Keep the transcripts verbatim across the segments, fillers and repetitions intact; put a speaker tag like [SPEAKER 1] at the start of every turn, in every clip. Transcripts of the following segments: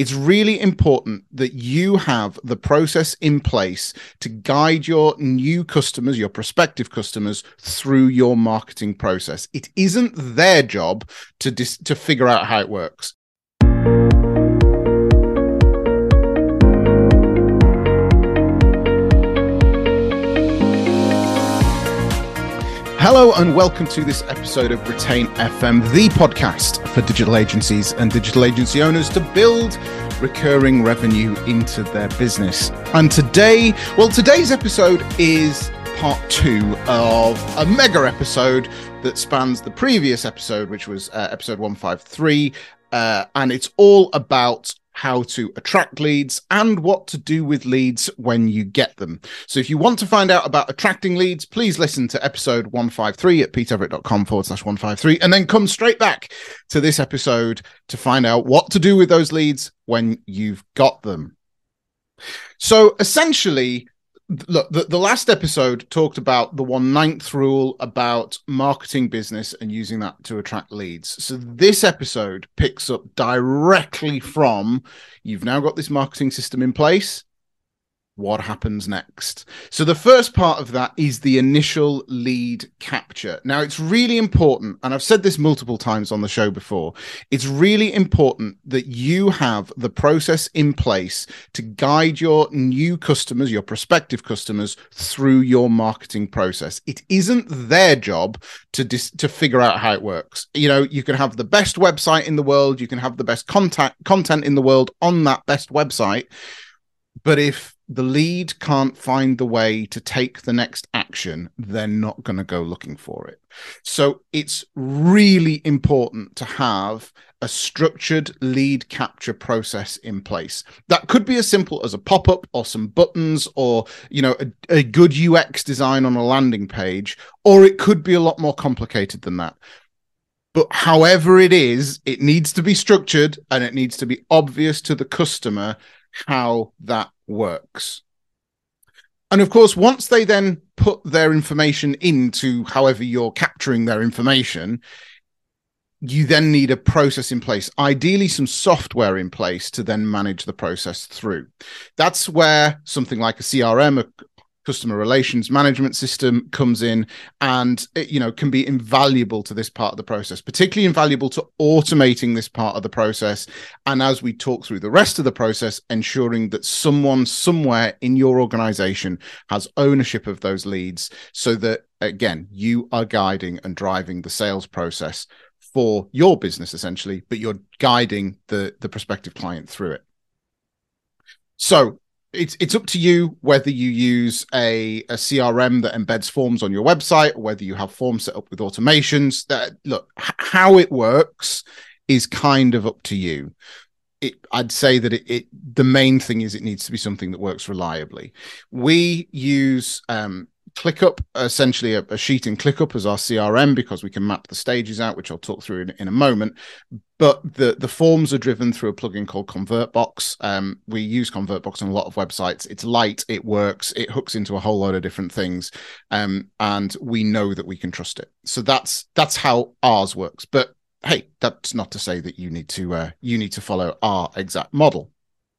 [SPEAKER 1] It's really important that you have the process in place to guide your new customers, your prospective customers, through your marketing process. It isn't their job to dis- to figure out how it works. Hello and welcome to this episode of Retain F M, the podcast for digital agencies and digital agency owners to build recurring revenue into their business. And today, well, today's episode is part two of a mega episode that spans the previous episode, which was uh, episode one fifty-three. Uh, and it's all about how to attract leads and what to do with leads when you get them. So if you want to find out about attracting leads, please listen to episode one fifty-three at petereverett.com forward slash 153, and then come straight back to this episode to find out what to do with those leads when you've got them. So essentially, look, the, the last episode talked about the one ninth rule about marketing business and using that to attract leads. So this episode picks up directly from, you've now got this marketing system in place. What happens next? So the first part of that is the initial lead capture. Now, it's really important, and I've said this multiple times on the show before, it's really important that you have the process in place to guide your new customers, your prospective customers, through your marketing process. It isn't their job to dis- to figure out how it works. You know, you can have the best website in the world, you can have the best contact content in the world on that best website, but if the lead can't find the way to take the next action, they're not going to go looking for it. So it's really important to have a structured lead capture process in place. That could be as simple as a pop-up or some buttons or, you know, a, a good U X design on a landing page, or it could be a lot more complicated than that. But however it is, it needs to be structured and it needs to be obvious to the customer how that works. And of course, once they then put their information into however you're capturing their information, you then need a process in place, ideally some software in place to then manage the process through. That's where something like a C R M, a customer relations management system, comes in and it, you know, can be invaluable to this part of the process, particularly invaluable to automating this part of the process. And as we talk through the rest of the process, ensuring that someone somewhere in your organization has ownership of those leads so that, again, you are guiding and driving the sales process for your business, essentially, but you're guiding the, the prospective client through it. So It's it's up to you whether you use a, a C R M that embeds forms on your website, or whether you have forms set up with automations. That look, h- how it works is kind of up to you. It, I'd say that it, it the main thing is it needs to be something that works reliably. We use um, ClickUp, essentially a, a sheet in ClickUp as our C R M, because we can map the stages out, which I'll talk through in, in a moment. But the, the forms are driven through a plugin called ConvertBox. Um, we use ConvertBox on a lot of websites. It's light, it works, it hooks into a whole load of different things, um, and we know that we can trust it. So that's that's how ours works. But hey, that's not to say that you need to uh, you need to follow our exact model.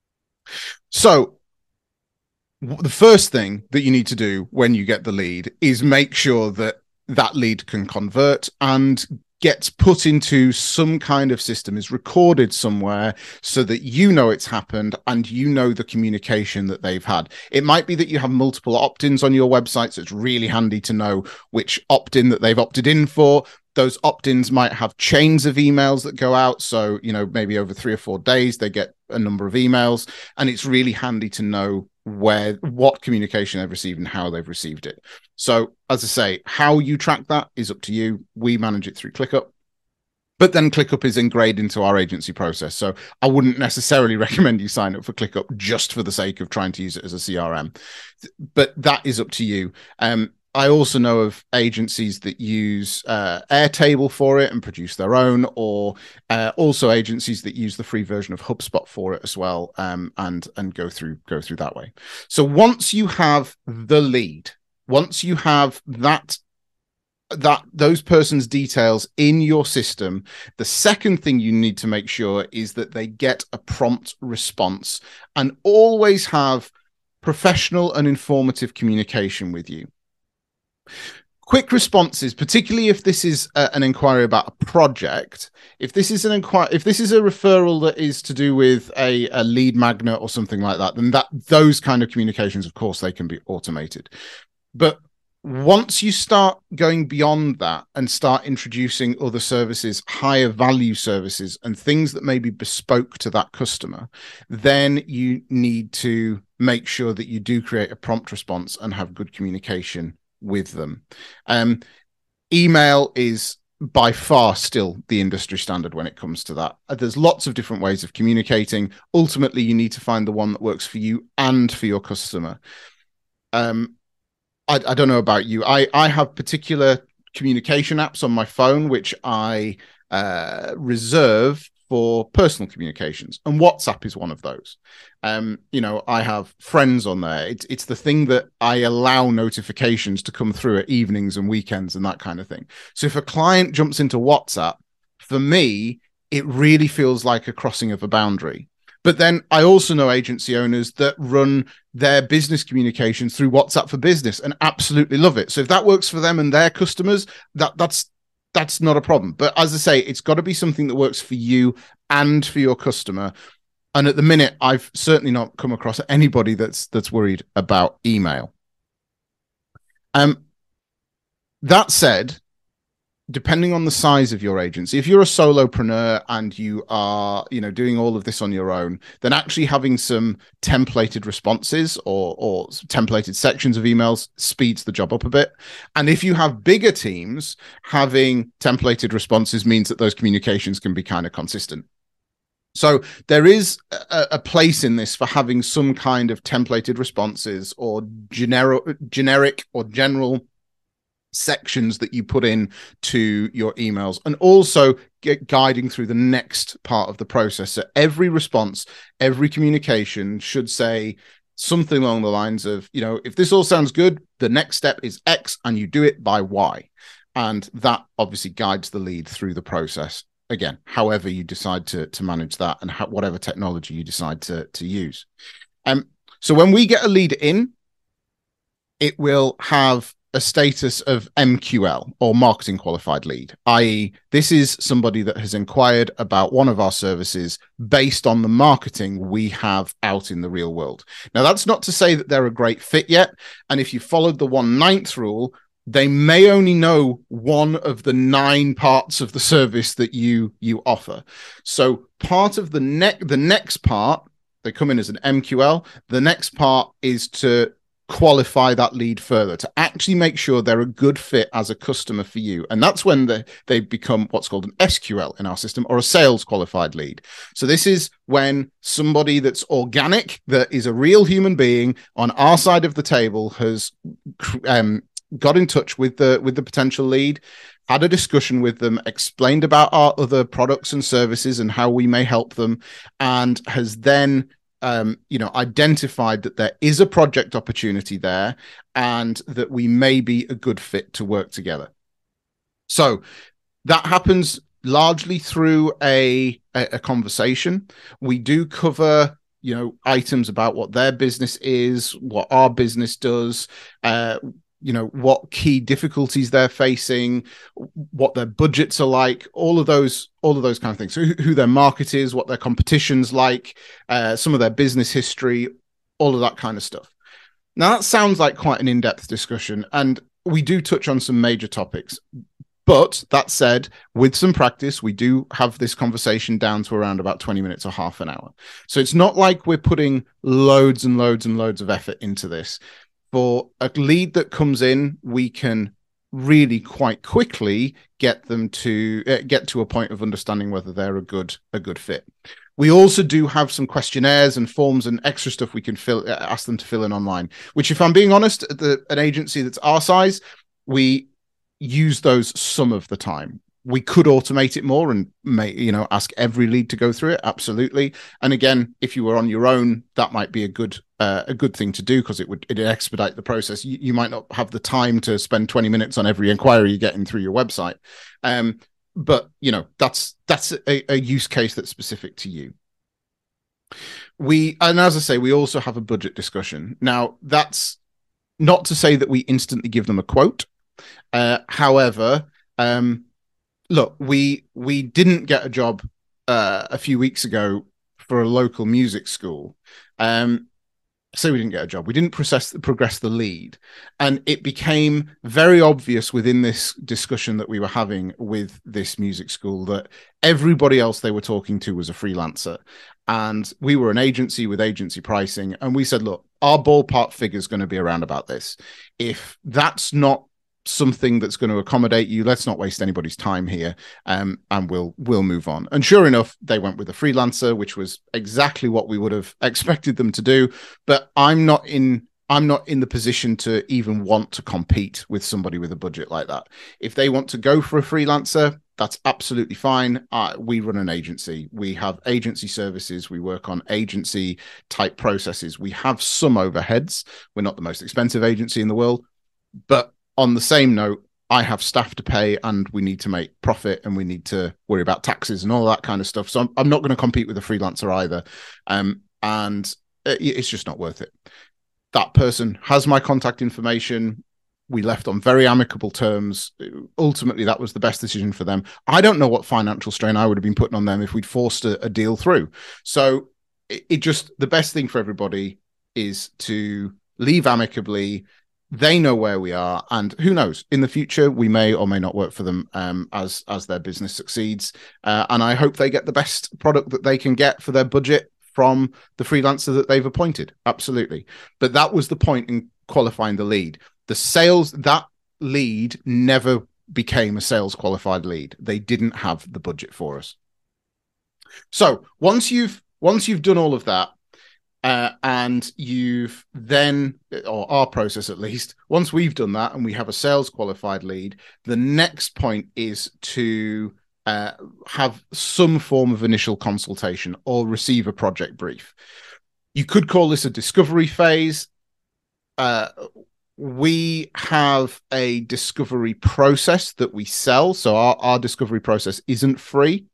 [SPEAKER 1] So the first thing that you need to do when you get the lead is make sure that that lead can convert and gets put into some kind of system, is recorded somewhere so that you know it's happened and you know the communication that they've had. It might be that you have multiple opt-ins on your website, so it's really handy to know which opt-in that they've opted in for. Those opt-ins might have chains of emails that go out. So, you know, maybe over three or four days, they get a number of emails, and it's really handy to know where, what communication they've received and how they've received it. So as I say, how you track that is up to you. We manage it through ClickUp, but then ClickUp is ingrained into our agency process. So I wouldn't necessarily recommend you sign up for ClickUp just for the sake of trying to use it as a C R M, but that is up to you. Um, I also know of agencies that use uh, Airtable for it and produce their own, or uh, also agencies that use the free version of HubSpot for it as well, um, and and go through go through that way. So once you have the lead, once you have that that those persons' details in your system. The second thing you need to make sure is that they get a prompt response, and always have professional and informative communication with you. Quick responses, particularly if this is a, an inquiry about a project, if this is an inquiry, if this is a referral that is to do with a, a lead magnet or something like that, then that those kind of communications, of course, they can be automated. But once you start going beyond that and start introducing other services, higher value services, and things that may be bespoke to that customer, then you need to make sure that you do create a prompt response and have good communication with them. Um, email is by far still the industry standard when it comes to that. There's lots of different ways of communicating. Ultimately, you need to find the one that works for you and for your customer. Um, I, I don't know about you. I, I have particular communication apps on my phone, which I uh, reserve for personal communications. And WhatsApp is one of those. Um, you know, I have friends on there. It's, it's the thing that I allow notifications to come through at evenings and weekends and that kind of thing. So if a client jumps into WhatsApp, for me, it really feels like a crossing of a boundary. But then I also know agency owners that run their business communications through WhatsApp for Business and absolutely love it. So if that works for them and their customers, that that's that's not a problem. But as I say, it's got to be something that works for you and for your customer. And at the minute, I've certainly not come across anybody that's that's worried about email. Um, that said, depending on the size of your agency, if you're a solopreneur and you are, you know, doing all of this on your own, then actually having some templated responses or, or templated sections of emails speeds the job up a bit. And if you have bigger teams, having templated responses means that those communications can be kind of consistent. So there is a, a place in this for having some kind of templated responses or generic, generic or general sections that you put in to your emails, and also get guiding through the next part of the process. So every response, every communication should say something along the lines of, you know, if this all sounds good, the next step is X and you do it by Y. And that obviously guides the lead through the process. Again, however you decide to, to manage that and ha- whatever technology you decide to, to use. Um, so when we get a lead in, it will have a status of M Q L, or marketing qualified lead, that is this is somebody that has inquired about one of our services based on the marketing we have out in the real world. Now, that's not to say that they're a great fit yet. And if you followed the one ninth rule, they may only know one of the nine parts of the service that you, you offer. So part of the, ne- the next part, they come in as an M Q L. The next part is to qualify that lead further, to actually make sure they're a good fit as a customer for you. And that's when they, they become what's called an S Q L in our system, or a sales qualified lead. So this is when somebody that's organic, that is a real human being on our side of the table, has um, got in touch with the with the potential lead, had a discussion with them, explained about our other products and services and how we may help them, and has then Um, you know, identified that there is a project opportunity there and that we may be a good fit to work together. So that happens largely through a, a, a conversation. We do cover, you know, items about what their business is, what our business does, uh, you know, what key difficulties they're facing, what their budgets are like, all of those, all of those kind of things. So who, who their market is, what their competition's like, uh, some of their business history, all of that kind of stuff. Now, that sounds like quite an in-depth discussion, and we do touch on some major topics. But that said, with some practice, we do have this conversation down to around about twenty minutes or half an hour. So it's not like we're putting loads and loads and loads of effort into this. For a lead that comes in, we can really quite quickly get them to uh, get to a point of understanding whether they're a good a good fit. We also do have some questionnaires and forms and extra stuff we can fill uh, ask them to fill in online, which, if I'm being honest, at the, an agency that's our size, we use those some of the time. we could automate it more and may, you know, ask every lead to go through it. Absolutely. And again, if you were on your own, that might be a good uh, a good thing to do, because it would it'd expedite the process. You, you might not have the time to spend twenty minutes on every inquiry you're getting through your website. Um, but you know, that's that's a, a use case that's specific to you. We and as I say, we also have a budget discussion. Now, that's not to say that we instantly give them a quote. Uh, however, um, look, we we didn't get a job uh, a few weeks ago for a local music school. Um, so we didn't get a job. We didn't process, progress the lead. And it became very obvious within this discussion that we were having with this music school that everybody else they were talking to was a freelancer. And we were an agency with agency pricing. And we said, look, our ballpark figure is going to be around about this. If that's not something that's going to accommodate you, let's not waste anybody's time here, um, and we'll we'll move on. And sure enough, they went with a freelancer, which was exactly what we would have expected them to do. But I'm not in I'm not in the position to even want to compete with somebody with a budget like that. If they want to go for a freelancer, that's absolutely fine. Uh, we run an agency. We have agency services. We work on agency type processes. We have some overheads. We're not the most expensive agency in the world, but on the same note, I have staff to pay and we need to make profit and we need to worry about taxes and all that kind of stuff. So I'm, I'm not going to compete with a freelancer either. Um, and it's just not worth it. That person has my contact information. We left on very amicable terms. Ultimately, that was the best decision for them. I don't know what financial strain I would have been putting on them if we'd forced a, a deal through. So it, it just, the best thing for everybody is to leave amicably. They know where we are, and who knows, in the future we may or may not work for them um, as as their business succeeds. Uh, and I hope they get the best product that they can get for their budget from the freelancer that they've appointed. Absolutely. But that was the point in qualifying the lead. The sales, that lead never became a sales qualified lead. They didn't have the budget for us. So once you've once you've done all of that, Uh, and you've then, or our process at least, once we've done that and we have a sales qualified lead, the next point is to uh, have some form of initial consultation or receive a project brief. You could call this a discovery phase. Uh, we have a discovery process that we sell. So our, our discovery process isn't free.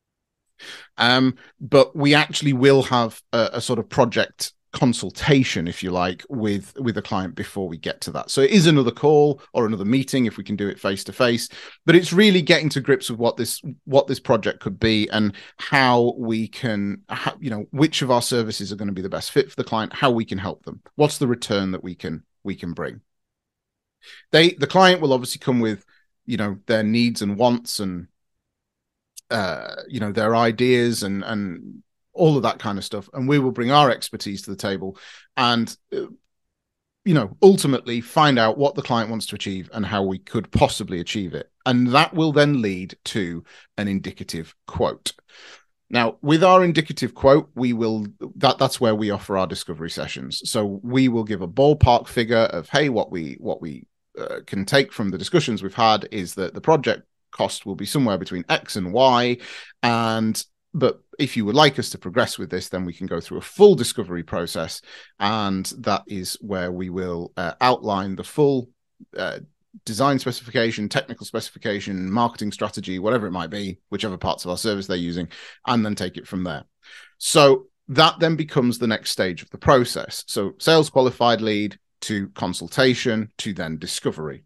[SPEAKER 1] Um, but we actually will have a, a sort of project consultation, if you like, with with a client before we get to that. So it is another call or another meeting if we can do it face to face. But it's really getting to grips with what this what this project could be and how we can, how, you know, which of our services are going to be the best fit for the client, how we can help them, what's the return that we can we can bring. They the client will obviously come with, you know, their needs and wants and Uh, you know, their ideas and and all of that kind of stuff, and we will bring our expertise to the table and uh, you know, ultimately find out what the client wants to achieve and how we could possibly achieve it, and that will then lead to an indicative quote. Now, with our indicative quote, we will that that's where we offer our discovery sessions. So we will give a ballpark figure of, hey, what we what we uh, can take from the discussions we've had is that the project cost will be somewhere between X and Y. And but if you would like us to progress with this, then we can go through a full discovery process. And that is where we will uh, outline the full uh, design specification, technical specification, marketing strategy, whatever it might be, whichever parts of our service they're using, and then take it from there. So that then becomes the next stage of the process. So sales qualified lead to consultation to then discovery.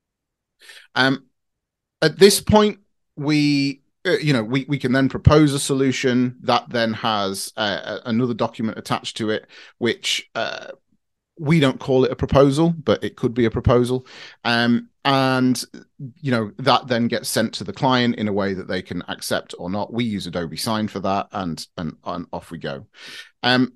[SPEAKER 1] Um, At this point, we, uh, you know, we, we can then propose a solution that then has uh, another document attached to it, which uh, we don't call it a proposal, but it could be a proposal. Um, and, you know, that then gets sent to the client in a way that they can accept or not. We use Adobe Sign for that, and, and, and off we go. Um,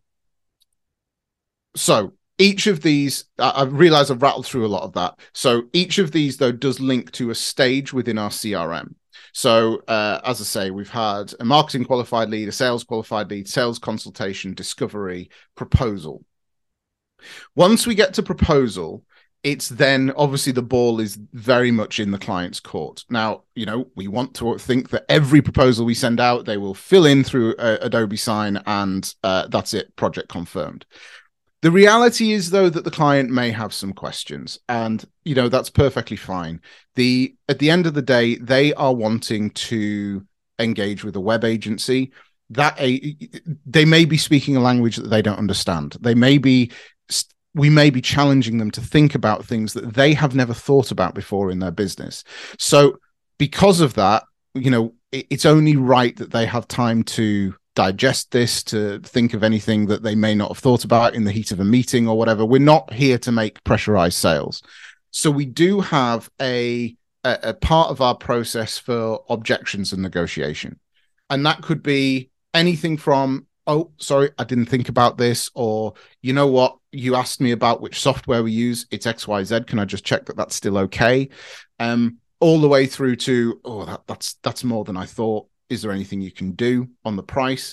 [SPEAKER 1] so each of these, I realize I've rattled through a lot of that. So each of these, though, does link to a stage within our C R M. So uh, as I say, we've had a marketing qualified lead, a sales qualified lead, sales consultation, discovery, proposal. Once we get to proposal, it's then obviously the ball is very much in the client's court. Now, you know, we want to think that every proposal we send out, they will fill in through uh, Adobe Sign, and uh, that's it, project confirmed. The reality is, though, that the client may have some questions, and, you know, that's perfectly fine. The at the end of the day, they are wanting to engage with a web agency. That a, they may be speaking a language that they don't understand. They may be we may be challenging them to think about things that they have never thought about before in their business. So because of that, you know, it's only right that they have time to digest this, to think of anything that they may not have thought about in the heat of a meeting or whatever. We're not here to make pressurized sales. So we do have a, a, a part of our process for objections and negotiation. And that could be anything from, oh, sorry, I didn't think about this, or, you know what, you asked me about which software we use, it's X Y Z, can I just check that that's still okay? Um, all the way through to, oh, that, that's that's more than I thought. Is there anything you can do on the price?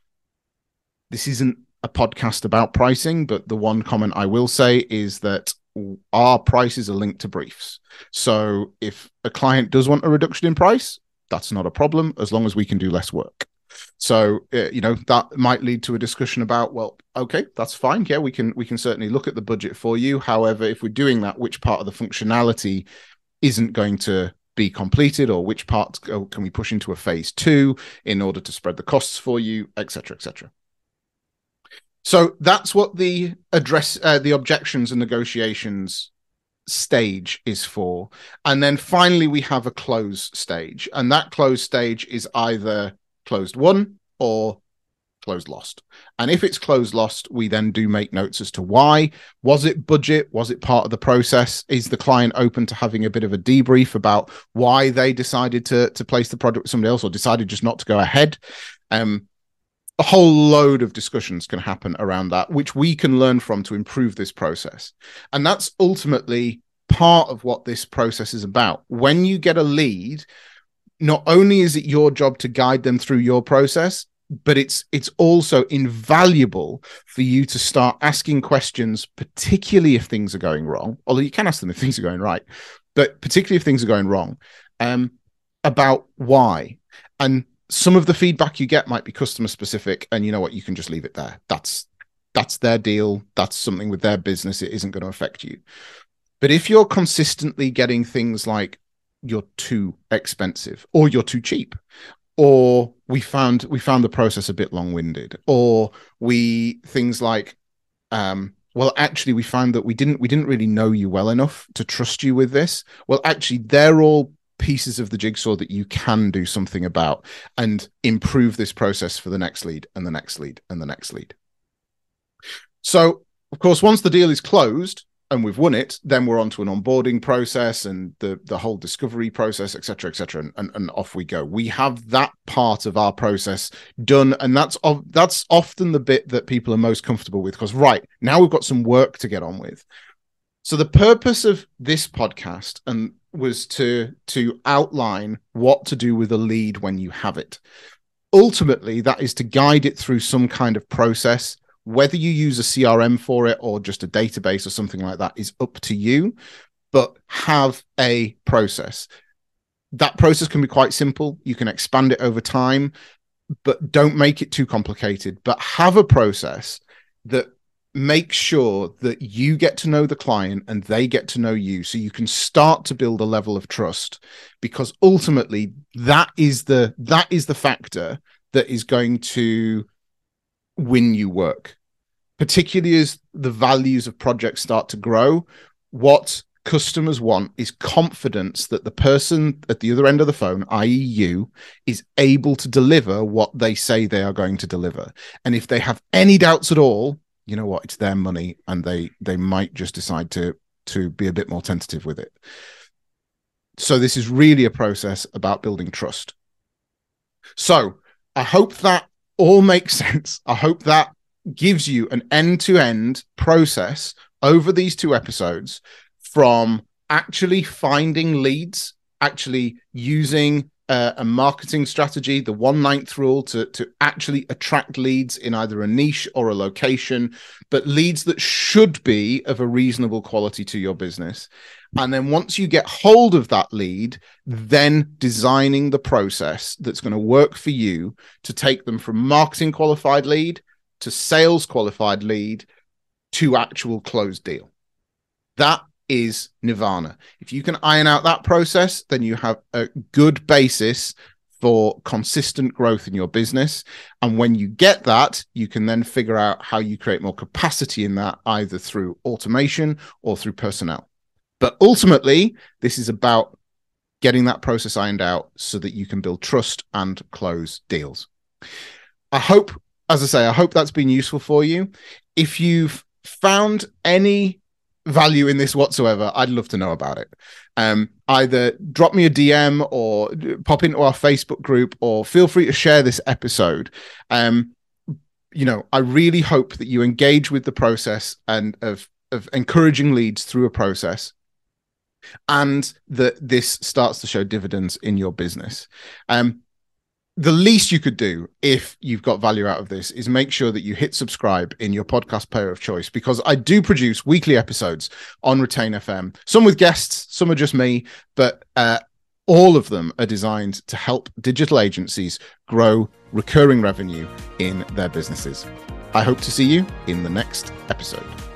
[SPEAKER 1] This isn't a podcast about pricing, but the one comment I will say is that our prices are linked to briefs. So if a client does want a reduction in price, that's not a problem, as long as we can do less work. So, uh, you know, that might lead to a discussion about, well, okay, that's fine. Yeah, we can we can certainly look at the budget for you. However, if we're doing that, which part of the functionality isn't going to be completed, or which part can we push into a phase two in order to spread the costs for you, et cetera, et cetera. So that's what the address, uh, the objections and negotiations stage is for. And then finally, we have a close stage, and that close stage is either closed won or closed lost. And if it's closed lost, we then do make notes as to why. Was it budget? Was it part of the process? Is the client open to having a bit of a debrief about why they decided to, to place the product with somebody else, or decided just not to go ahead? Um, a whole load of discussions can happen around that, which we can learn from to improve this process. And that's ultimately part of what this process is about. When you get a lead, not only is it your job to guide them through your process, but it's it's also invaluable for you to start asking questions, particularly if things are going wrong. Although you can ask them if things are going right, but particularly if things are going wrong, um, about why. And some of the feedback you get might be customer specific, and you know what, you can just leave it there. That's that's their deal. That's something with their business. It isn't going to affect you. But if you're consistently getting things like, you're too expensive, or you're too cheap, or we found we found the process a bit long-winded, or we things like, um, well, actually, we found that we didn't we didn't really know you well enough to trust you with this. Well, actually, they're all pieces of the jigsaw that you can do something about and improve this process for the next lead and the next lead and the next lead. So, of course, once the deal is closed and we've won it, then we're on to an onboarding process and the, the whole discovery process, et cetera, et cetera, and, and, and off we go. We have that part of our process done, and that's that's often the bit that people are most comfortable with, because, right, now we've got some work to get on with. So the purpose of this podcast and was to, to outline what to do with a lead when you have it. Ultimately, that is to guide it through some kind of process. Whether you use a C R M for it or just a database or something like that is up to you, but have a process. That process can be quite simple. You can expand it over time, but don't make it too complicated. But have a process that makes sure that you get to know the client and they get to know you, so you can start to build a level of trust, because ultimately that is the that is the factor that is going to win you work, particularly as the values of projects start to grow. What customers want is confidence that the person at the other end of the phone, that is you, is able to deliver what they say they are going to deliver. And if they have any doubts at all, you know what, it's their money, and they they might just decide to to be a bit more tentative with it. So this is really a process about building trust. So I hope that all makes sense. I hope that gives you an end-to-end process over these two episodes, from actually finding leads, actually using uh, a marketing strategy, the one ninth rule, to, to actually attract leads in either a niche or a location, but leads that should be of a reasonable quality to your business. And then once you get hold of that lead, then designing the process that's going to work for you to take them from marketing qualified lead to sales qualified lead to actual closed deal. That is nirvana. If you can iron out that process, then you have a good basis for consistent growth in your business. And when you get that, you can then figure out how you create more capacity in that, either through automation or through personnel. But ultimately, this is about getting that process ironed out so that you can build trust and close deals. I hope, as I say, I hope that's been useful for you. If you've found any value in this whatsoever, I'd love to know about it. Um, either drop me a D M or pop into our Facebook group, or feel free to share this episode. Um, you know, I really hope that you engage with the process and of, of encouraging leads through a process, and that this starts to show dividends in your business. Um, the least you could do if you've got value out of this is make sure that you hit subscribe in your podcast player of choice, because I do produce weekly episodes on Retain F M, some with guests, some are just me, but uh, all of them are designed to help digital agencies grow recurring revenue in their businesses. I hope to see you in the next episode.